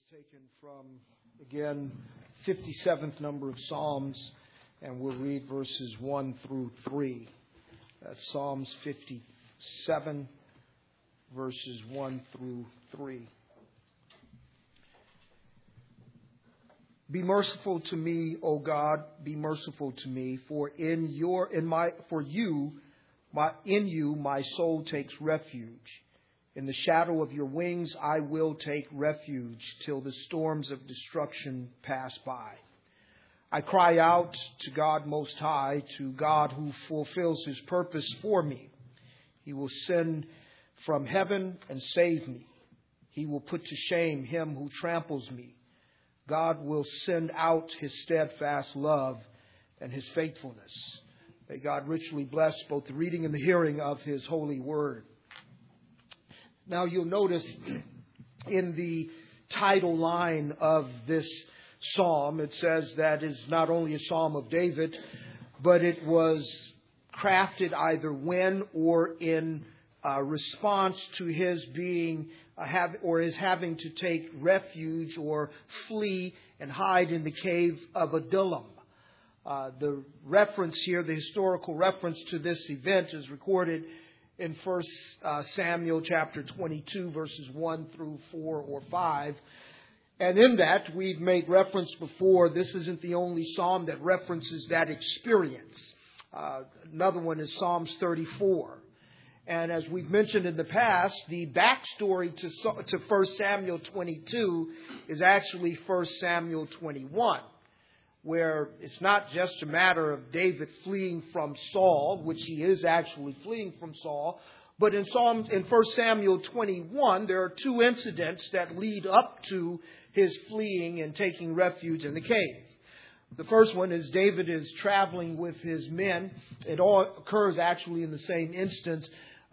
Taken from, again, 57th number of Psalms, and we'll read verses 1 through 3. That's Psalms 57, verses 1 through 3. Be merciful to me, O God, be merciful to me, for in you my soul takes refuge. In the shadow of your wings I will take refuge till the storms of destruction pass by. I cry out to God Most High, to God who fulfills His purpose for me. He will send from heaven and save me. He will put to shame him who tramples me. God will send out His steadfast love and His faithfulness. May God richly bless both the reading and the hearing of His holy word. Now you'll notice in the title line of this psalm, it says that it's not only a psalm of David, but it was crafted either when or in response to his being his having to take refuge or flee and hide in the cave of Adullam. The reference here, the historical reference to this event, is recorded in 1 Samuel chapter 22, verses 1 through 4 or 5. And in that, we've made reference before, this isn't the only psalm that references that experience. Another one is Psalms 34. And as we've mentioned in the past, the backstory to 1 Samuel 22 is actually 1 Samuel 21. Where it's not just a matter of David fleeing from Saul, which he is actually fleeing from Saul, but in 1 Samuel 21, there are two incidents that lead up to his fleeing and taking refuge in the cave. The first one is David is traveling with his men. It all occurs actually in the same instance,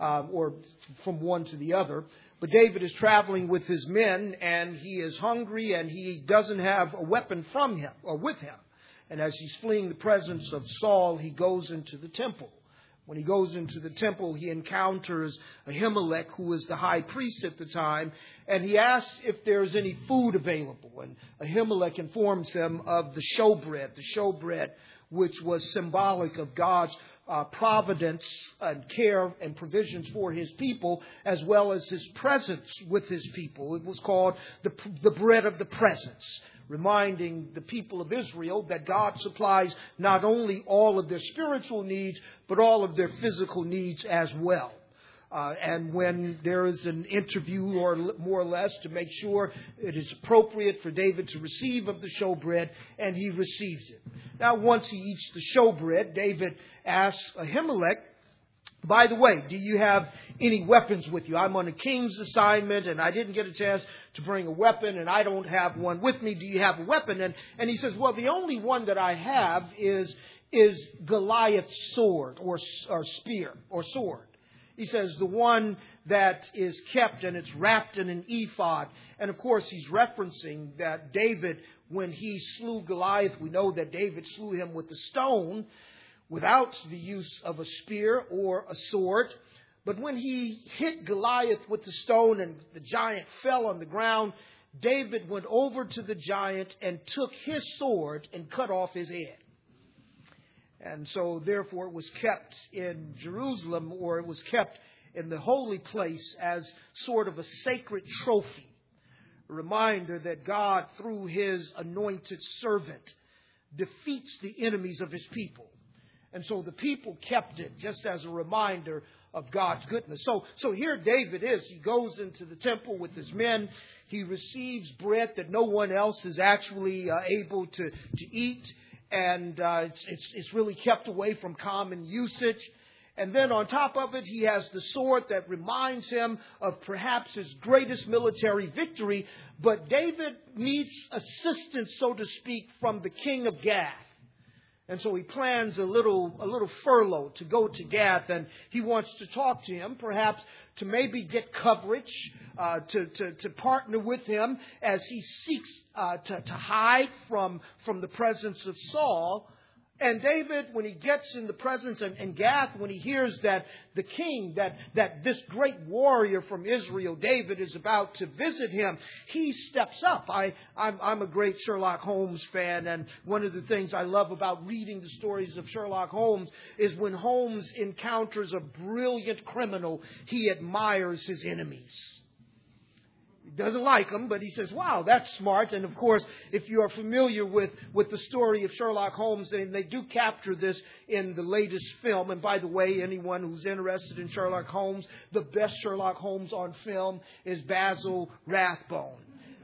or from one to the other. But David is traveling with his men, and he is hungry, and he doesn't have a weapon from him or with him. And as he's fleeing the presence of Saul, he goes into the temple. When he goes into the temple, he encounters Ahimelech, who is the high priest at the time, and he asks if there's any food available. And Ahimelech informs him of the showbread, which was symbolic of God's providence and care and provisions for His people, as well as His presence with His people. It was called the bread of the presence, reminding the people of Israel that God supplies not only all of their spiritual needs, but all of their physical needs as well. And when there is an interview, or more or less, to make sure it is appropriate for David to receive of the showbread, and he receives it. Now, once he eats the showbread, David asks Ahimelech, by the way, do you have any weapons with you? I'm on a king's assignment, and I didn't get a chance to bring a weapon, and I don't have one with me. Do you have a weapon? And he says, well, the only one that I have is Goliath's sword, or spear, or sword. He says the one that is kept and it's wrapped in an ephod. And of course, he's referencing that David, when he slew Goliath, we know that David slew him with a stone without the use of a spear or a sword. But when he hit Goliath with the stone and the giant fell on the ground, David went over to the giant and took his sword and cut off his head. And so, therefore, it was kept in Jerusalem, or it was kept in the holy place as sort of a sacred trophy. A reminder that God, through His anointed servant, defeats the enemies of His people. And so the people kept it just as a reminder of God's goodness. So here David is. He goes into the temple with his men. He receives bread that no one else is actually able to eat. And it's really kept away from common usage. And then on top of it, he has the sword that reminds him of perhaps his greatest military victory. But David needs assistance, so to speak, from the king of Gath. And so he plans a little furlough to go to Gath, and he wants to talk to him, perhaps to maybe get coverage, to partner with him as he seeks to hide from the presence of Saul. And David, when he gets in the presence, and Gath, when he hears that the king, that this great warrior from Israel, David, is about to visit him, he steps up. I'm a great Sherlock Holmes fan, and one of the things I love about reading the stories of Sherlock Holmes is when Holmes encounters a brilliant criminal, he admires his enemies. He doesn't like them, but he says, wow, that's smart. And of course, if you are familiar with the story of Sherlock Holmes, and they do capture this in the latest film. And by the way, anyone who's interested in Sherlock Holmes, the best Sherlock Holmes on film is Basil Rathbone.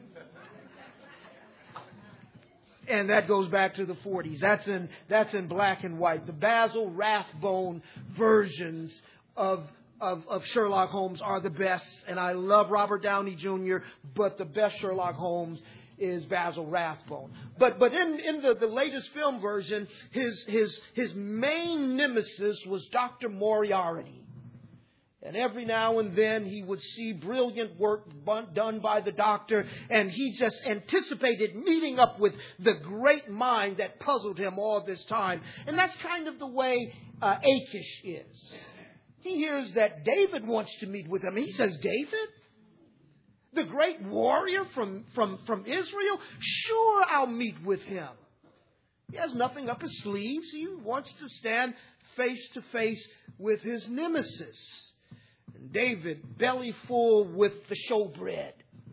And that goes back to the 40s. That's in black and white. The Basil Rathbone versions of Sherlock Holmes are the best. And I love Robert Downey Jr., but the best Sherlock Holmes is Basil Rathbone. But in the latest film version, his main nemesis was Dr. Moriarty. And every now and then he would see brilliant work done by the doctor, and he just anticipated meeting up with the great mind that puzzled him all this time. And that's kind of the way Achish is. He hears that David wants to meet with him. He says, David? The great warrior from Israel? Sure, I'll meet with him. He has nothing up his sleeves. He wants to stand face to face with his nemesis. And David, belly full with the showbread.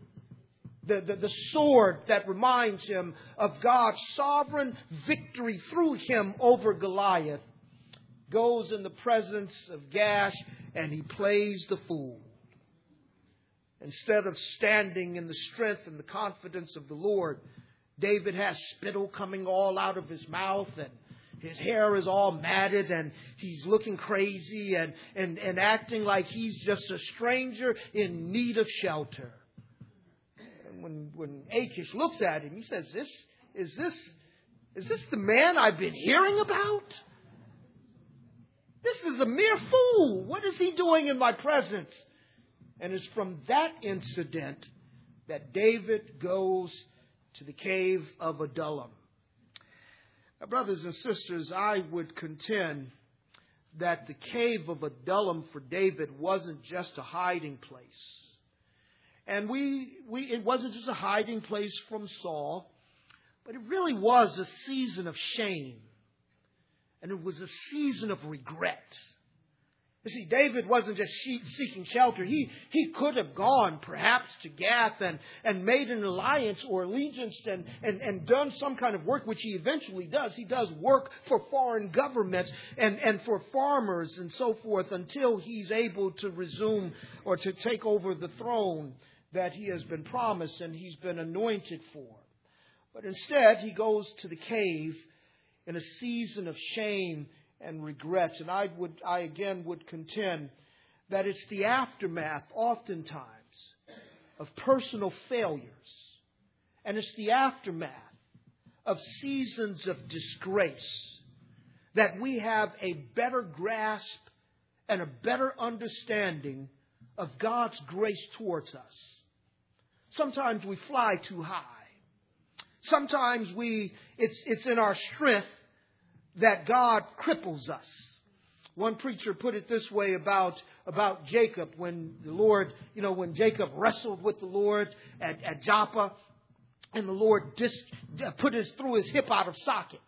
The sword that reminds him of God's sovereign victory through him over Goliath, goes in the presence of Gash, and he plays the fool. Instead of standing in the strength and the confidence of the Lord, David has spittle coming all out of his mouth, and his hair is all matted, and he's looking crazy and acting like he's just a stranger in need of shelter. And when Achish looks at him, he says, Is this the man I've been hearing about? This is a mere fool. What is he doing in my presence? And it's from that incident that David goes to the cave of Adullam. Now, brothers and sisters, I would contend that the cave of Adullam for David wasn't just a hiding place. And it wasn't just a hiding place from Saul, but it really was a season of shame. And it was a season of regret. You see, David wasn't just seeking shelter. He could have gone perhaps to Gath and made an alliance or allegiance and done some kind of work, which he eventually does. He does work for foreign governments and for farmers and so forth until he's able to resume or to take over the throne that he has been promised and he's been anointed for. But instead, he goes to the cave in a season of shame and regret. And I again would contend that it's the aftermath, oftentimes, of personal failures. And it's the aftermath of seasons of disgrace that we have a better grasp and a better understanding of God's grace towards us. Sometimes we fly too high. Sometimes it's in our strength that God cripples us. One preacher put it this way about Jacob when the Lord, when Jacob wrestled with the Lord at Joppa, and the Lord threw his hip out of socket,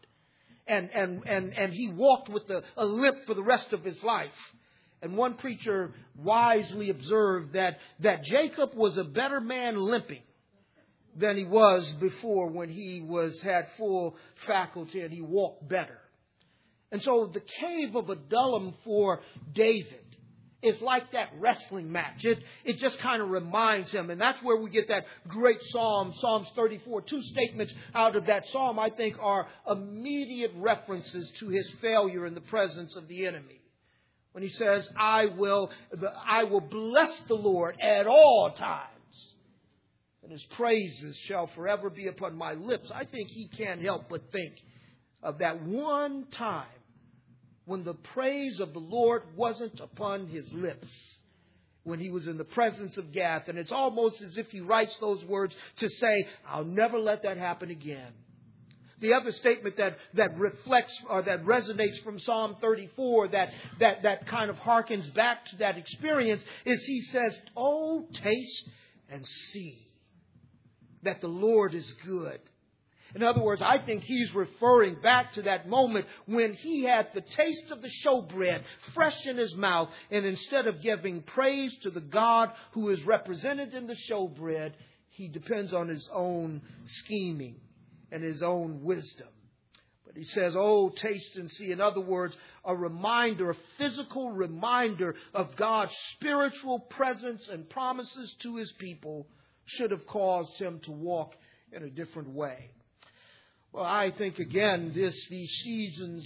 and he walked with a limp for the rest of his life. And one preacher wisely observed that Jacob was a better man limping than he was before when he had full faculty and he walked better. And so the cave of Adullam for David is like that wrestling match. It just kind of reminds him. And that's where we get that great psalm, Psalms 34. Two statements out of that psalm, I think, are immediate references to his failure in the presence of the enemy. When he says, I will bless the Lord at all times, and his praises shall forever be upon my lips. I think he can't help but think of that one time when the praise of the Lord wasn't upon his lips, when he was in the presence of Gath. And it's almost as if he writes those words to say, I'll never let that happen again. The other statement that reflects or that resonates from Psalm 34 that kind of harkens back to that experience is he says, "Oh, taste and see that the Lord is good." In other words, I think he's referring back to that moment when he had the taste of the showbread fresh in his mouth. And instead of giving praise to the God who is represented in the showbread, he depends on his own scheming and his own wisdom. But he says, "Oh, taste and see." In other words, a reminder, a physical reminder of God's spiritual presence and promises to his people should have caused him to walk in a different way. Well, I think, again, these seasons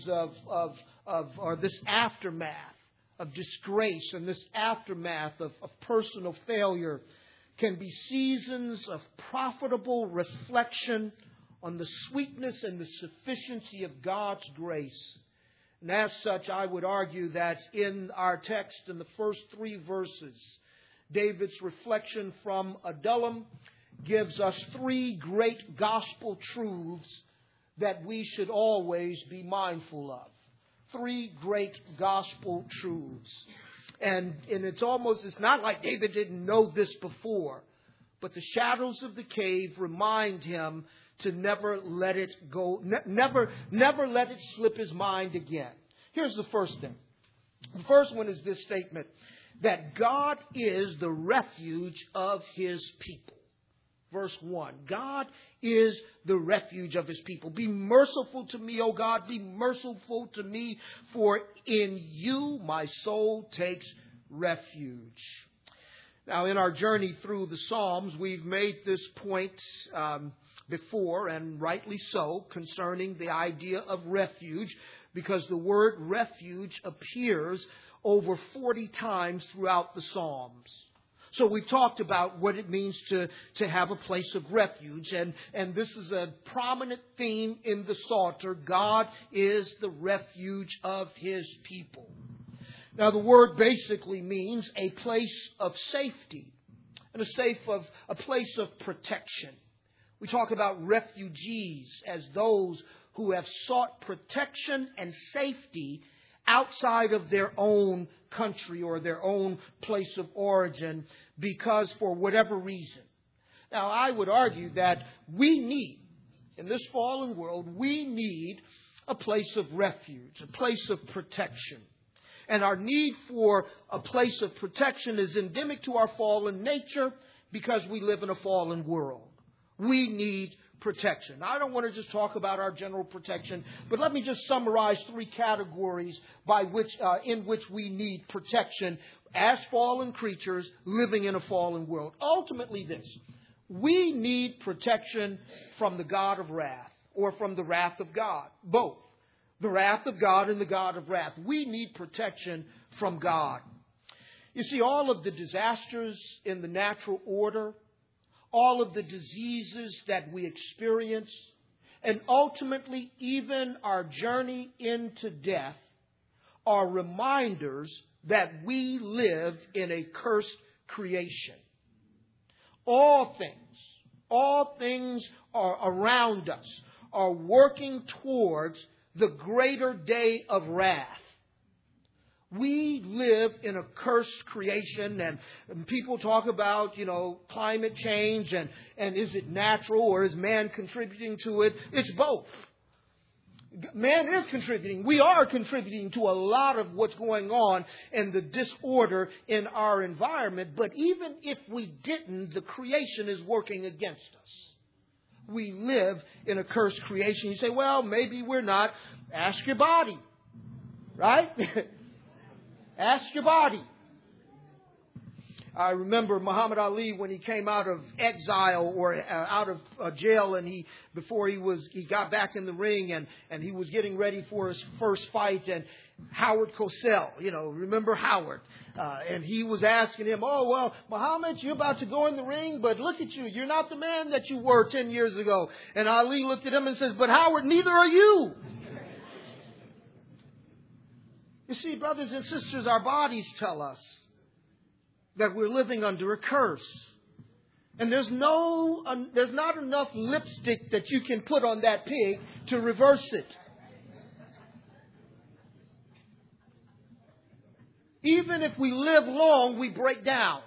or this aftermath of disgrace and this aftermath of personal failure can be seasons of profitable reflection on the sweetness and the sufficiency of God's grace. And as such, I would argue that in our text, in the first 3 verses, David's reflection from Adullam gives us 3 great gospel truths that we should always be mindful of. 3 great gospel truths. And it's not like David didn't know this before, but the shadows of the cave remind him to never let it go, never let it slip his mind again. Here's the first thing. The first one is this statement, that God is the refuge of his people. Verse 1, God is the refuge of his people. Be merciful to me, O God, be merciful to me, for in you my soul takes refuge. Now, in our journey through the Psalms, we've made this point before, and rightly so, concerning the idea of refuge, because the word refuge appears over 40 times throughout the Psalms. So we've talked about what it means to have a place of refuge. And this is a prominent theme in the Psalter. God is the refuge of his people. Now the word basically means a place of safety and a place of protection. We talk about refugees as those who have sought protection and safety outside of their own country or their own place of origin, because for whatever reason. Now, I would argue that we need, in this fallen world, we need a place of refuge, a place of protection. And our need for a place of protection is endemic to our fallen nature because we live in a fallen world. We need protection. I don't want to just talk about our general protection, but let me just summarize 3 categories in which we need protection as fallen creatures living in a fallen world. Ultimately this, we need protection from the God of wrath or from the wrath of God. Both. The wrath of God and the God of wrath. We need protection from God. You see, all of the disasters in the natural order, all of the diseases that we experience, and ultimately even our journey into death are reminders that we live in a cursed creation. All things are around us are working towards the greater day of wrath. We live in a cursed creation, and people talk about, climate change and is it natural or is man contributing to it? It's both. Man is contributing. We are contributing to a lot of what's going on and the disorder in our environment. But even if we didn't, the creation is working against us. We live in a cursed creation. You say, well, maybe we're not. Ask your body. Right? Ask your body. I remember Muhammad Ali when he came out of exile or out of jail, and he got back in the ring and he was getting ready for his first fight, and Howard Cosell, remember Howard, and he was asking him, "Oh well, Muhammad, you're about to go in the ring, but look at you, you're not the man that you were 10 years ago." And Ali looked at him and says, "But Howard, neither are you." You see, brothers and sisters, our bodies tell us that we're living under a curse. And there's not enough lipstick that you can put on that pig to reverse it. Even if we live long, we break down.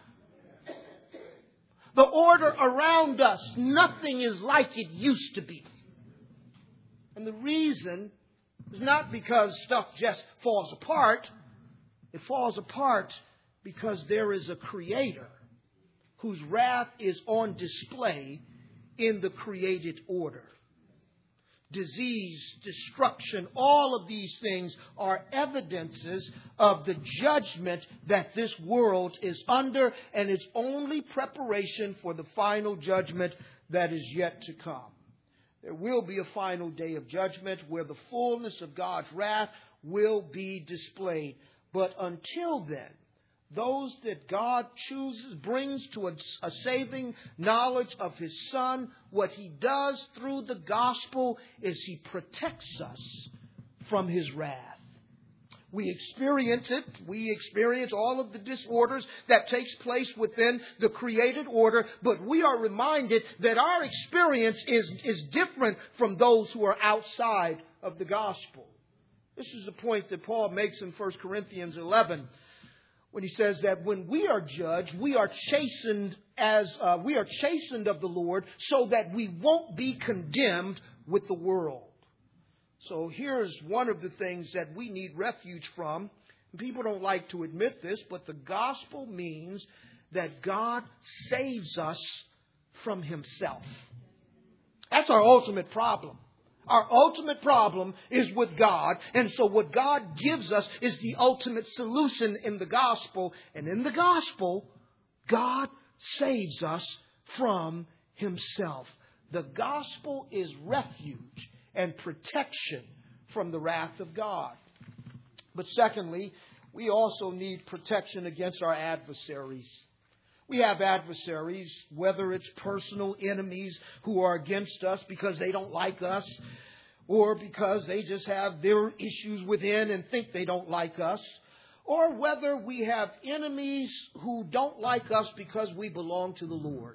The order around us, nothing is like it used to be. And the reason is not because stuff just falls apart. It falls apart because there is a Creator whose wrath is on display in the created order. Disease, destruction, all of these things are evidences of the judgment that this world is under, and it's only preparation for the final judgment that is yet to come. There will be a final day of judgment where the fullness of God's wrath will be displayed. But until then, those that God chooses, brings to a saving knowledge of His Son, what He does through the gospel is He protects us from His wrath. We experience it. We experience all of the disorders that takes place within the created order, but we are reminded that our experience is different from those who are outside of the gospel. This is the point that Paul makes in 1 Corinthians 11. When he says that when we are judged, we are chastened of the Lord, so that we won't be condemned with the world. So here's one of the things that we need refuge from. People don't like to admit this, but the gospel means that God saves us from Himself. That's our ultimate problem. Our ultimate problem is with God. And so what God gives us is the ultimate solution in the gospel. And in the gospel, God saves us from Himself. The gospel is refuge and protection from the wrath of God. But secondly, we also need protection against our adversaries. We have adversaries, whether it's personal enemies who are against us because they don't like us, or because they just have their issues within and think they don't like us, or whether we have enemies who don't like us because we belong to the Lord.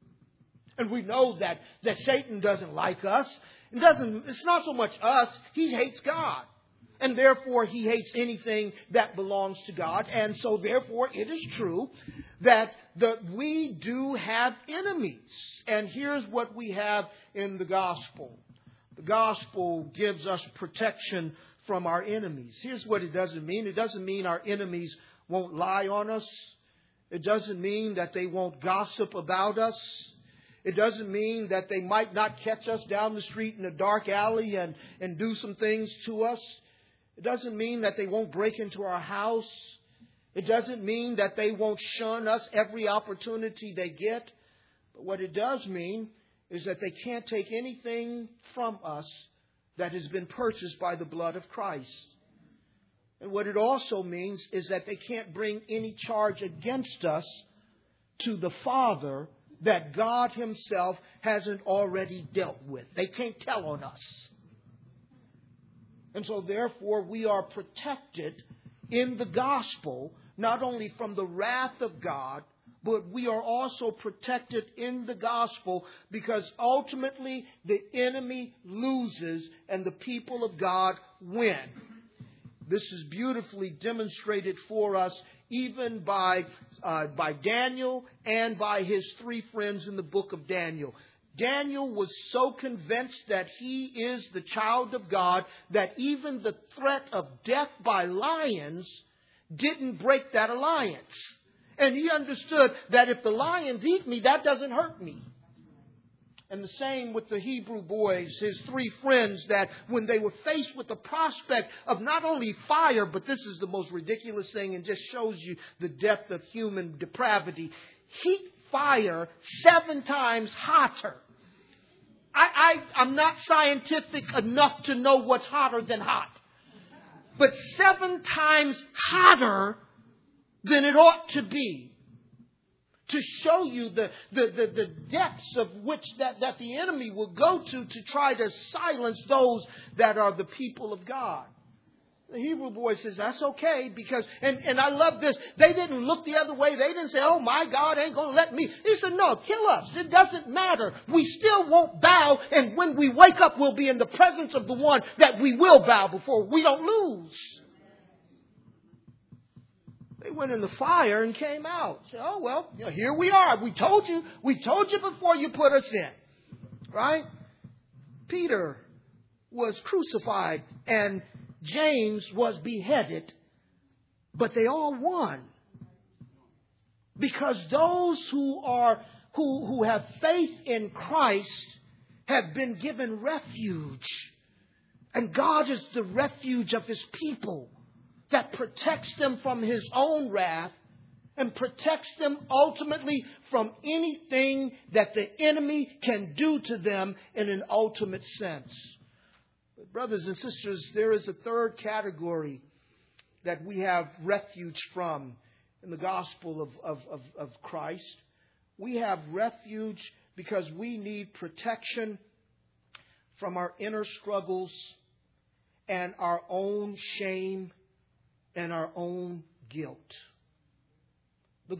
And we know that Satan doesn't like us. It's not so much us. He hates God. And therefore, he hates anything that belongs to God. And so, therefore, it is true that we do have enemies. And here's what we have in the gospel. The gospel gives us protection from our enemies. Here's what it doesn't mean. It doesn't mean our enemies won't lie on us. It doesn't mean that they won't gossip about us. It doesn't mean that they might not catch us down the street in a dark alley and do some things to us. It doesn't mean that they won't break into our house. It doesn't mean that they won't shun us every opportunity they get. But what it does mean is that they can't take anything from us that has been purchased by the blood of Christ. And what it also means is that they can't bring any charge against us to the Father that God Himself hasn't already dealt with. They can't tell on us. And so therefore we are protected in the gospel, not only from the wrath of God, but we are also protected in the gospel because ultimately the enemy loses and the people of God win. This is beautifully demonstrated for us even by Daniel and by his three friends in the book of Daniel. Daniel was so convinced that he is the child of God that even the threat of death by lions didn't break that alliance. And he understood that if the lions eat me, that doesn't hurt me. And the same with the Hebrew boys, his three friends, that when they were faced with the prospect of not only fire, but this is the most ridiculous thing and just shows you the depth of human depravity, heat fire 7 times hotter. I'm not scientific enough to know what's hotter than hot. But 7 times hotter than it ought to be. To show you the depths of which that the enemy will go to try to silence those that are the people of God. The Hebrew boy says, that's okay, because, and I love this, they didn't look the other way. They didn't say, oh my God ain't going to let me. He said, no, kill us. It doesn't matter. We still won't bow, and when we wake up, we'll be in the presence of the one that we will bow before. We don't lose. They went in the fire and came out. Said, oh, well, here we are. We told you before you put us in. Right? Peter was crucified and James was beheaded, but they all won. Because those who have faith in Christ have been given refuge. And God is the refuge of His people that protects them from His own wrath and protects them ultimately from anything that the enemy can do to them in an ultimate sense. But brothers and sisters, there is a third category that we have refuge from in the gospel of Christ. We have refuge because we need protection from our inner struggles and our own shame and our own guilt. The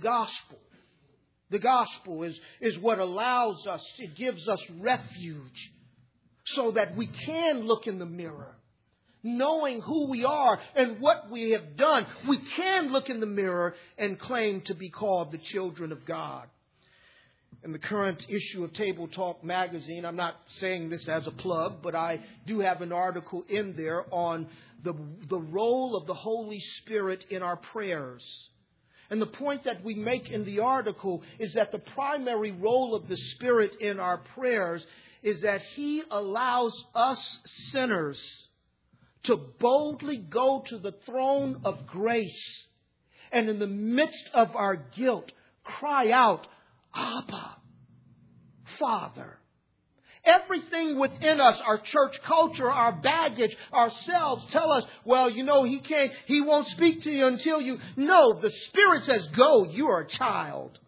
gospel is what allows us, it gives us refuge so that we can look in the mirror, knowing who we are and what we have done. We can look in the mirror and claim to be called the children of God. In the current issue of Table Talk magazine, I'm not saying this as a plug, but I do have an article in there on the role of the Holy Spirit in our prayers. And the point that we make in the article is that the primary role of the Spirit in our prayers is that He allows us sinners to boldly go to the throne of grace and in the midst of our guilt cry out, Abba, Father. Everything within us, our church culture, our baggage, ourselves tell us, well, He won't speak to you until you. No, the Spirit says, go, you are a child.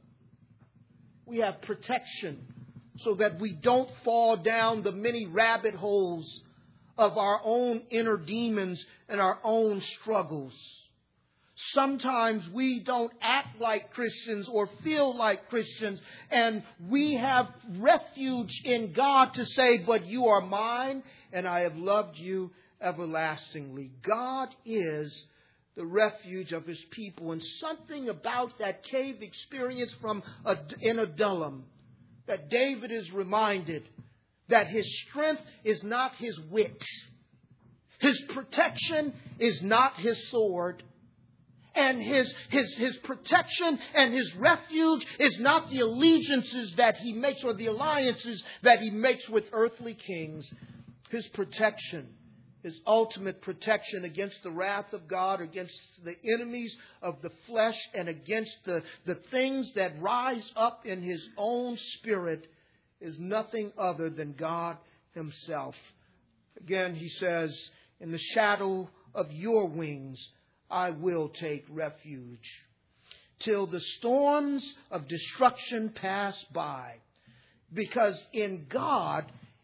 We have protection so that we don't fall down the many rabbit holes of our own inner demons and our own struggles. Sometimes we don't act like Christians or feel like Christians, and we have refuge in God to say, but you are mine and I have loved you everlastingly. God is the refuge of His people. And something about that cave experience in Adullam, that David is reminded that his strength is not his wit. His protection is not his sword. And his protection and his refuge is not the allegiances that he makes or the alliances that he makes with earthly kings. His protection, His ultimate protection against the wrath of God, against the enemies of the flesh, and against the things that rise up in His own spirit is nothing other than God Himself. Again, He says, in the shadow of your wings, I will take refuge till the storms of destruction pass by. Because in God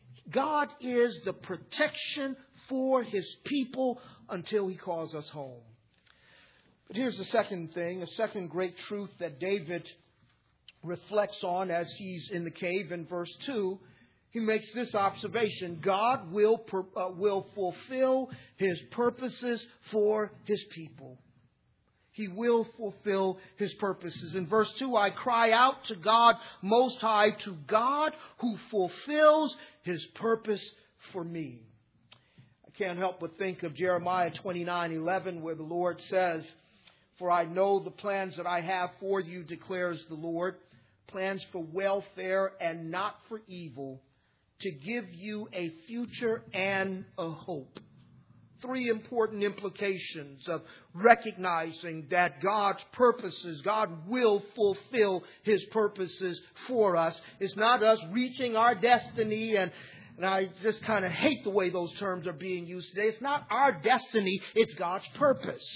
is the protection for His people until He calls us home. But here's the second thing, a second great truth that David reflects on as he's in the cave in verse 2. He makes this observation: God will fulfill His purposes for His people. He will fulfill His purposes. In verse 2, I cry out to God Most High, to God who fulfills His purpose for me. I can't help but think of Jeremiah 29:11, where the Lord says, for I know the plans that I have for you, declares the Lord, plans for welfare and not for evil, to give you a future and a hope. Three important implications of recognizing that God's purposes, God will fulfill His purposes for us. It's not us reaching our destiny, and I just kind of hate the way those terms are being used today. It's not our destiny, it's God's purpose.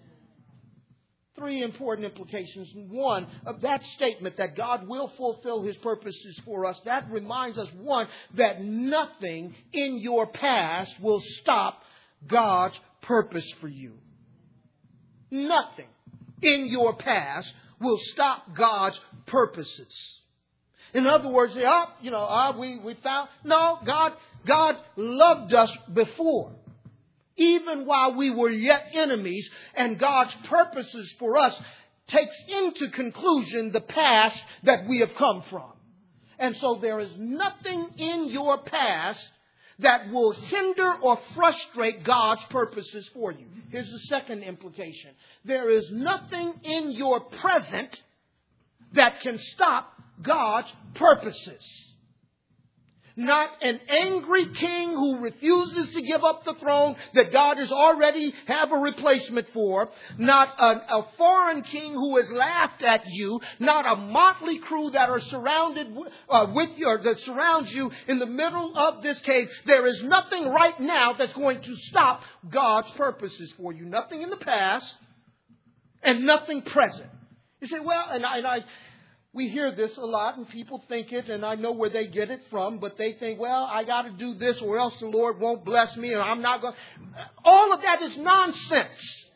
Three important implications. One, of that statement that God will fulfill His purposes for us, that reminds us, one, that nothing in your past will stop God's purpose for you. Nothing in your past will stop God's purposes. In other words, we found, no, God loved us before, even while we were yet enemies, and God's purposes for us takes into conclusion the past that we have come from. And so there is nothing in your past that will hinder or frustrate God's purposes for you. Here's the second implication. There is nothing in your present that can stop God's purposes. Not an angry king who refuses to give up the throne that God has already have a replacement for. Not a foreign king who has laughed at you. Not a motley crew that are surrounded with you, or that surrounds you in the middle of this cave. There is nothing right now that's going to stop God's purposes for you. Nothing in the past and nothing present. You say, well, we hear this a lot and people think it, and I know where they get it from, but they think, well, I got to do this or else the Lord won't bless me and I'm not going. All of that is nonsense.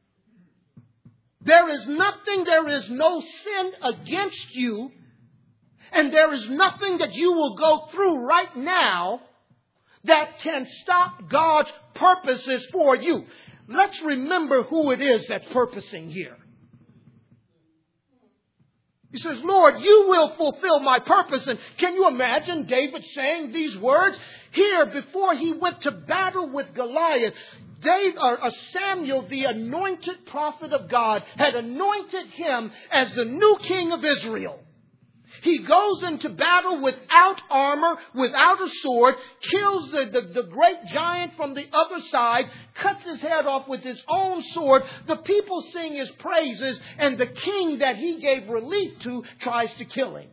There is no sin against you, and there is nothing that you will go through right now that can stop God's purposes for you. Let's remember who it is that's purposing here. He says, Lord, you will fulfill my purpose. And can you imagine David saying these words? Here, before he went to battle with Goliath, Samuel, the anointed prophet of God, had anointed him as the new king of Israel. He goes into battle without armor, without a sword, kills the great giant from the other side, cuts his head off with his own sword. The people sing his praises, and the king that he gave relief to tries to kill him.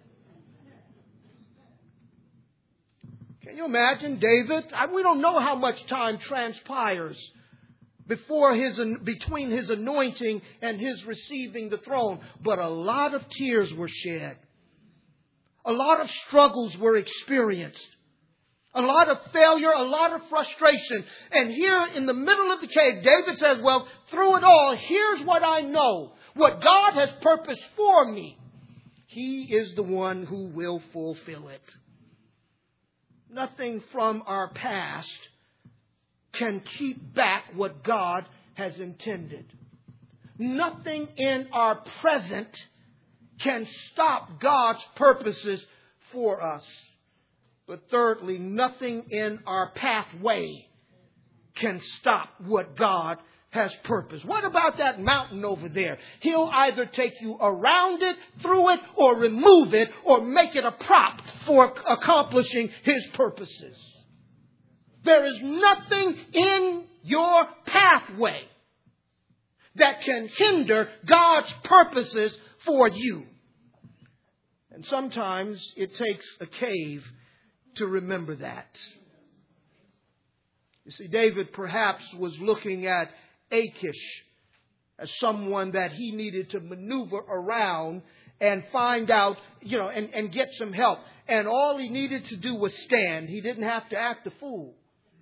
Can you imagine David? We don't know how much time transpires between his anointing and his receiving the throne, but a lot of tears were shed. A lot of struggles were experienced. A lot of failure, a lot of frustration. And here in the middle of the cave, David says, well, through it all, here's what I know. What God has purposed for me, He is the one who will fulfill it. Nothing from our past can keep back what God has intended. Nothing in our present can stop God's purposes for us. But thirdly, nothing in our pathway can stop what God has purposed. What about that mountain over there? He'll either take you around it, through it, or remove it, or make it a prop for accomplishing His purposes. There is nothing in your pathway that can hinder God's purposes for you. And sometimes it takes a cave to remember that. You see, David perhaps was looking at Achish as someone that he needed to maneuver around and find out, and get some help. And all he needed to do was stand. He didn't have to act a fool.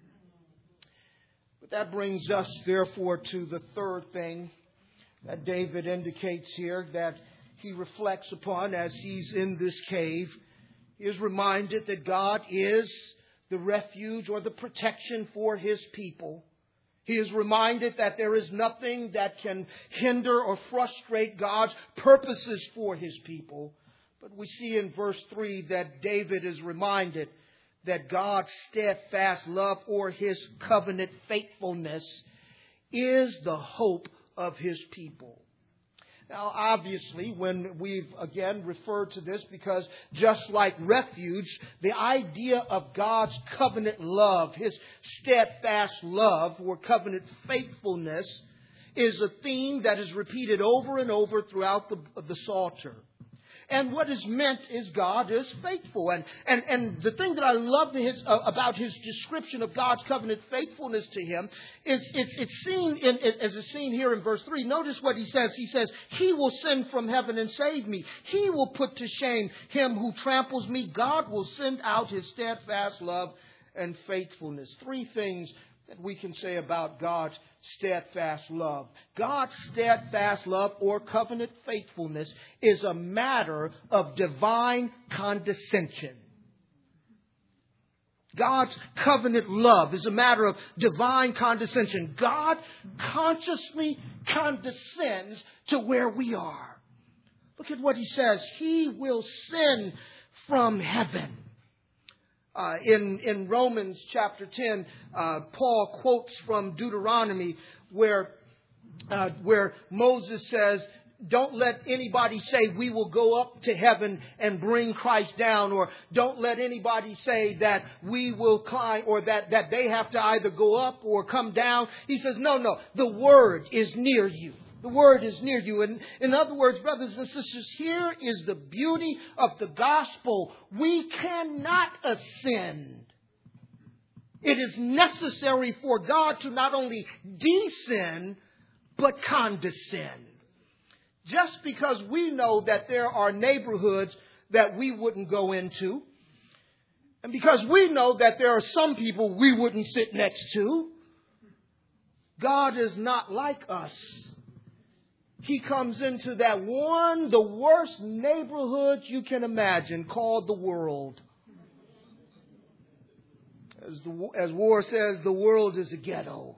But that brings us, therefore, to the third thing that David indicates here that he reflects upon as he's in this cave. He is reminded that God is the refuge or the protection for His people. He is reminded that there is nothing that can hinder or frustrate God's purposes for His people. But we see in verse 3 that David is reminded that God's steadfast love or His covenant faithfulness is the hope of His people. Now, obviously, when we've again referred to this, because just like refuge, the idea of God's covenant love, His steadfast love or covenant faithfulness, is a theme that is repeated over and over throughout the Psalter. And what is meant is God is faithful. And the thing that I love about His description of God's covenant faithfulness to Him is it's seen here in verse 3. Notice what He says. He says, He will send from heaven and save me. He will put to shame him who tramples me. God will send out His steadfast love and faithfulness. Three things that we can say about God's steadfast love. God's steadfast love or covenant faithfulness is a matter of divine condescension. God's covenant love is a matter of divine condescension. God consciously condescends to where we are. Look at what he says. He will send from heaven. In Romans chapter 10, Paul quotes from Deuteronomy where Moses says, don't let anybody say we will go up to heaven and bring Christ down, or don't let anybody say that we will climb, or that they have to either go up or come down. He says, no, the word is near you. The word is near you. And in other words, brothers and sisters, here is the beauty of the gospel. We cannot ascend. It is necessary for God to not only descend, but condescend. Just because we know that there are neighborhoods that we wouldn't go into, and because we know that there are some people we wouldn't sit next to, God is not like us. He comes into the worst neighborhood you can imagine, called the world. As War says, the world is a ghetto.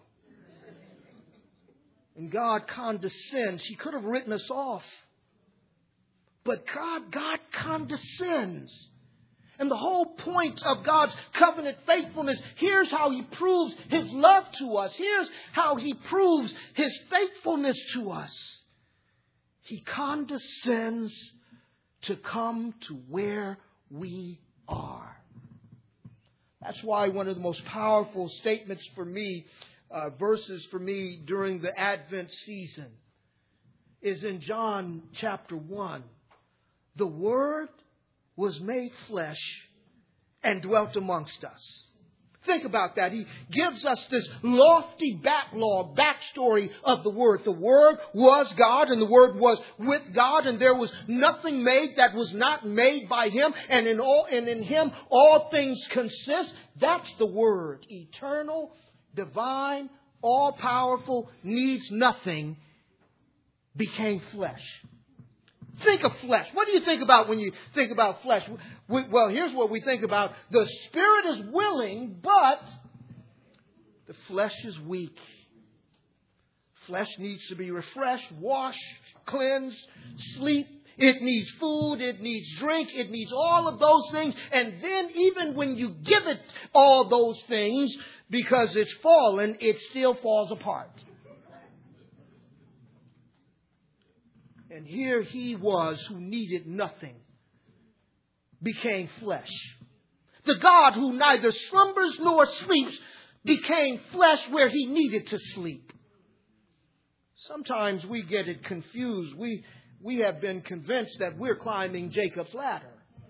And God condescends. He could have written us off. But God condescends. And the whole point of God's covenant faithfulness, here's how He proves His love to us. Here's how He proves His faithfulness to us. He condescends to come to where we are. That's why one of the most powerful statements for me, verses for me during the Advent season, is in John chapter 1. The Word was made flesh and dwelt amongst us. Think about that. He gives us this lofty backstory of the Word. The Word was God, and the Word was with God, and there was nothing made that was not made by Him, and in Him all things consist. That's the Word. Eternal, divine, all-powerful, needs nothing, became flesh. Think of flesh. What do you think about when you think about flesh? Well, here's what we think about. The spirit is willing, but the flesh is weak. Flesh needs to be refreshed, washed, cleansed, sleep. It needs food. It needs drink. It needs all of those things. And then even when you give it all those things, because it's fallen, it still falls apart. And here He was who needed nothing, became flesh. The God who neither slumbers nor sleeps became flesh where He needed to sleep. Sometimes we get it confused. We have been convinced that we're climbing Jacob's ladder.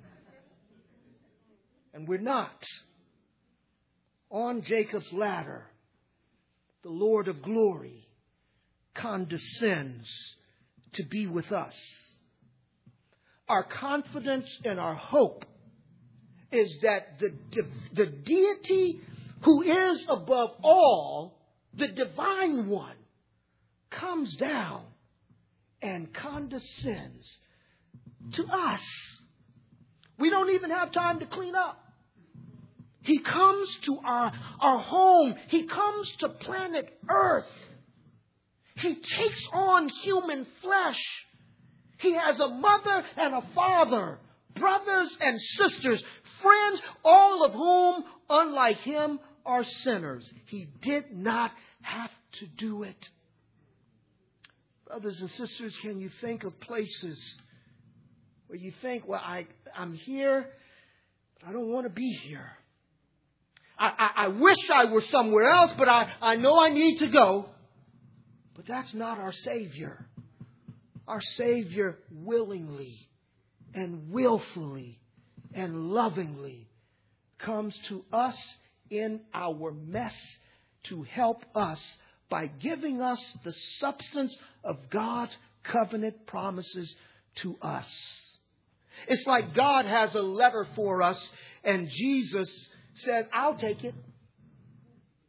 And we're not. On Jacob's ladder, the Lord of glory condescends to be with us. Our confidence and our hope is that the deity who is above all, the divine one, comes down and condescends to us. We don't even have time to clean up. He comes to our home. He comes to planet Earth. He takes on human flesh. He has a mother and a father, brothers and sisters, friends, all of whom, unlike Him, are sinners. He did not have to do it. Brothers and sisters, can you think of places where you think, well, I'm here, but I don't want to be here. I wish I were somewhere else, but I know I need to go. But that's not our Savior. Our Savior willingly and willfully and lovingly comes to us in our mess to help us by giving us the substance of God's covenant promises to us. It's like God has a letter for us and Jesus says, I'll take it.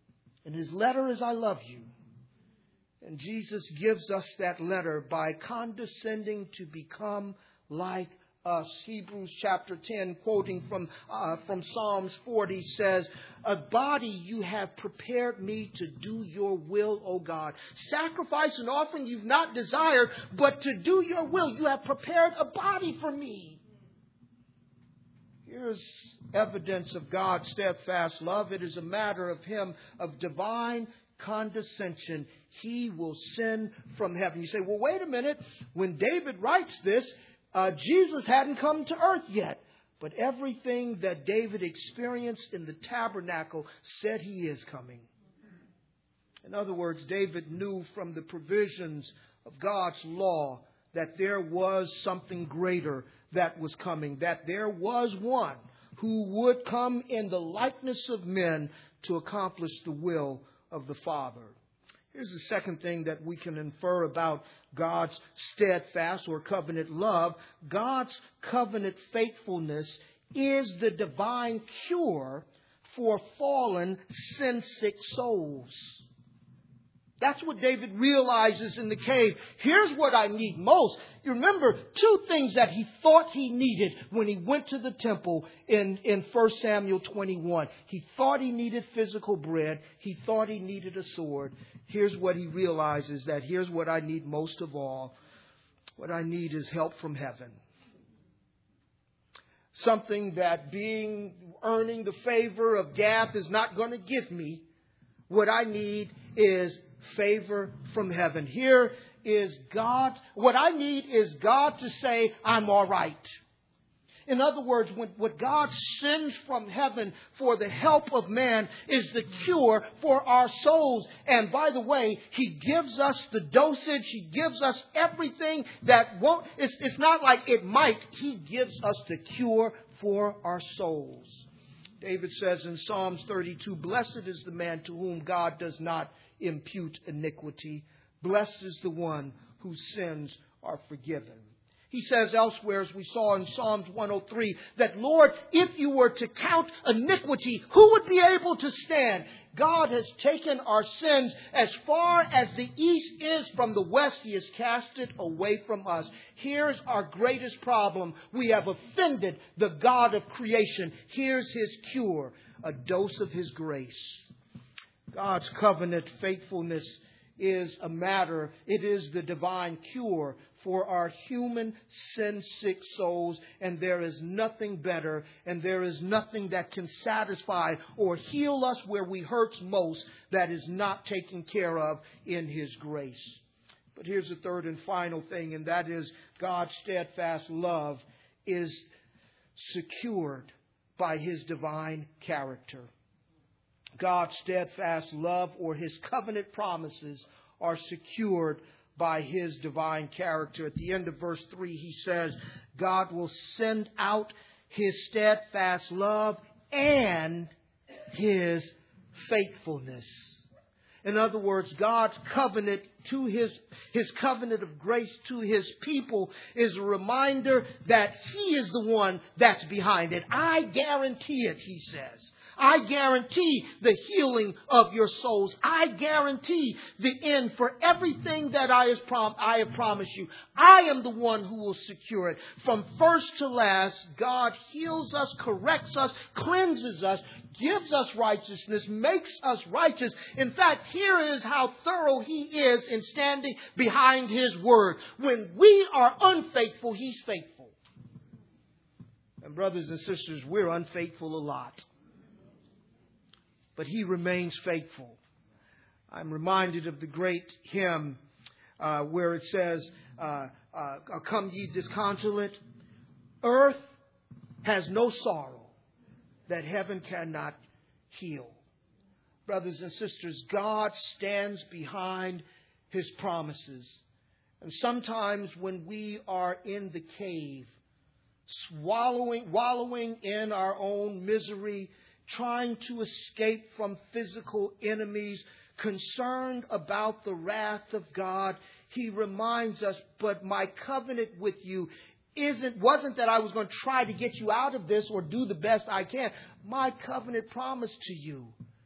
And his letter is, I love you. And Jesus gives us that letter by condescending to become like us. Hebrews chapter 10, quoting from Psalms 40, says, a body you have prepared me to do your will, O God. Sacrifice and offering you've not desired, but to do your will. You have prepared a body for me. Here's evidence of God's steadfast love. It is a matter of Him, of divine condescension. He will send from heaven. You say, well, wait a minute. When David writes this, Jesus hadn't come to earth yet. But everything that David experienced in the tabernacle said he is coming. In other words, David knew from the provisions of God's law that there was something greater that was coming, that there was one who would come in the likeness of men to accomplish the will of the Father. Here's the second thing that we can infer about God's steadfast or covenant love. God's covenant faithfulness is the divine cure for fallen, sin-sick souls. That's what David realizes in the cave. Here's what I need most. You remember two things that he thought he needed when he went to the temple in 1 Samuel 21. He thought he needed physical bread. He thought he needed a sword. Here's what he realizes, that here's what I need most of all. What I need is help from heaven. Something that earning the favor of Gath is not going to give me. What I need is favor from heaven. Here is God. What I need is God to say, I'm all right. In other words, what God sends from heaven for the help of man is the cure for our souls. And by the way, He gives us the dosage. He gives us everything that won't. It's not like it might. He gives us the cure for our souls. David says in Psalms 32, blessed is the man to whom God does not impute iniquity. Blessed is the one whose sins are forgiven. He says elsewhere, as we saw in Psalms 103, that, Lord, if you were to count iniquity, who would be able to stand? God has taken our sins as far as the east is from the west. He has cast it away from us. Here's our greatest problem. We have offended the God of creation. Here's His cure, a dose of His grace. God's covenant faithfulness is it is the divine cure for our human sin-sick souls, and there is nothing better, and there is nothing that can satisfy or heal us where we hurt most that is not taken care of in His grace. But here's the third and final thing, and that is God's steadfast love is secured by His divine character. God's steadfast love or His covenant promises are secured by His divine character. At the end of verse 3, he says, God will send out His steadfast love and His faithfulness. In other words, God's covenant to His covenant of grace to His people is a reminder that He is the one that's behind it. I guarantee it, He says. I guarantee the healing of your souls. I guarantee the end for everything that I have promised you. I am the one who will secure it. From first to last, God heals us, corrects us, cleanses us, gives us righteousness, makes us righteous. In fact, here is how thorough He is in standing behind His word. When we are unfaithful, He's faithful. And brothers and sisters, we're unfaithful a lot. But He remains faithful. I'm reminded of the great hymn where it says, come ye disconsolate, earth has no sorrow that heaven cannot heal. Brothers and sisters, God stands behind His promises. And sometimes when we are in the cave, wallowing in our own misery, trying to escape from physical enemies, concerned about the wrath of God, He reminds us, but my covenant with you wasn't that I was going to try to get you out of this or do the best I can. My covenant promise to you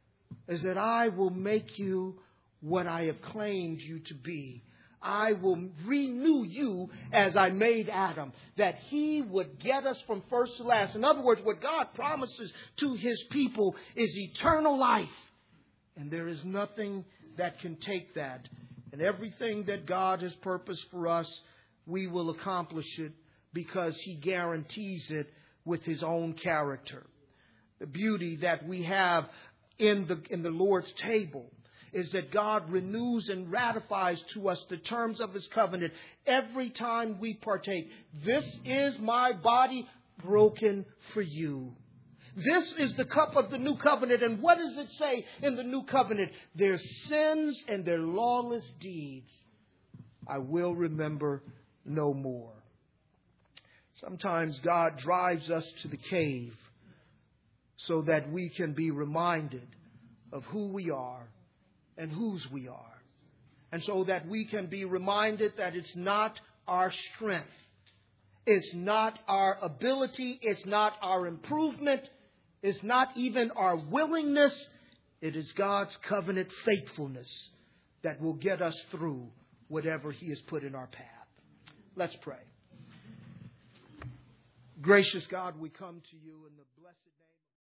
is that I will make you what I have claimed you to be. I will renew you as I made Adam, that he would get us from first to last. In other words, what God promises to his people is eternal life. And there is nothing that can take that. And everything that God has purposed for us, we will accomplish it because he guarantees it with his own character. The beauty that we have in the Lord's table is that God renews and ratifies to us the terms of his covenant every time we partake. This is my body broken for you. This is the cup of the new covenant. And what does it say in the new covenant? Their sins and their lawless deeds I will remember no more. Sometimes God drives us to the cave so that we can be reminded of who we are and whose we are. And so that we can be reminded that it's not our strength. It's not our ability. It's not our improvement. It's not even our willingness. It is God's covenant faithfulness that will get us through whatever he has put in our path. Let's pray. Gracious God, we come to you in the blessed